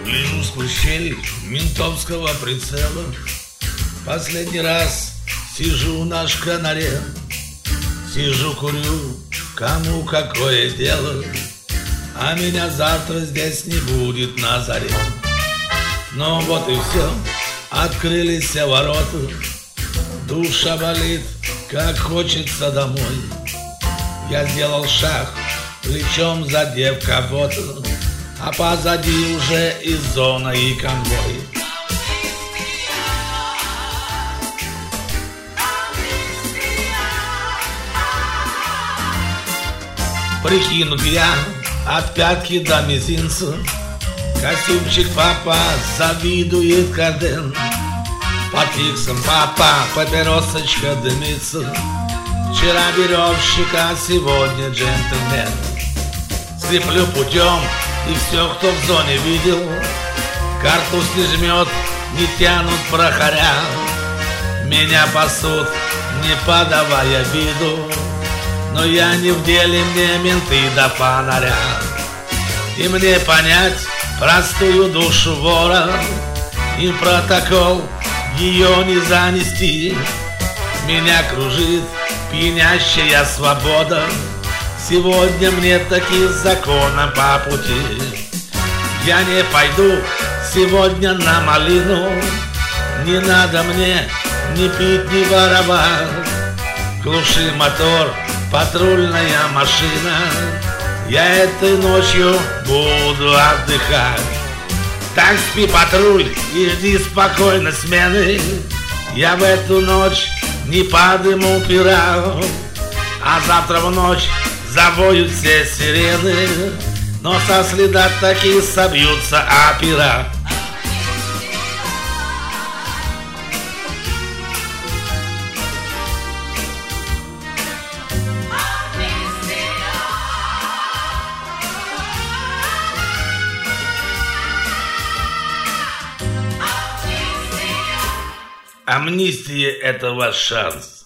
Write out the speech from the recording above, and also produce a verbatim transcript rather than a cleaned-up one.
Гляжу сквозь щель ментовского прицела. Последний раз сижу на шканаре. Сижу, курю, кому какое дело. А меня завтра здесь не будет на заре. Ну вот и все, открылись ворота. Душа болит, как хочется домой. Я сделал шаг, плечом задев кого-то, а позади уже и зона, и конвой. Прикинут я от пятки до мизинца. Костюмчик папа завидует Карден. Под фиксом папа папиросочка дымится. Вчера веревщик, а сегодня джентльмен. Скреплю путем, и все, кто в зоне видел, картуз не жмет, не тянут прохоря. Меня пасут, не подавая виду, но я не в деле, мне менты до фонаря. И мне понять простую душу вора, и протокол ее не занести. Меня кружит пьянящая свобода. Сегодня мне таки законом по пути. Я не пойду сегодня на малину. Не надо мне ни пить, ни воровать. Глуши мотор, патрульная машина. Я этой ночью буду отдыхать. Так спи, патруль, и жди спокойно смены. Я в эту ночь не подыму пера, а завтра в ночь завоют все сирены, но со следа таки собьются опера. Амнистия — это ваш шанс.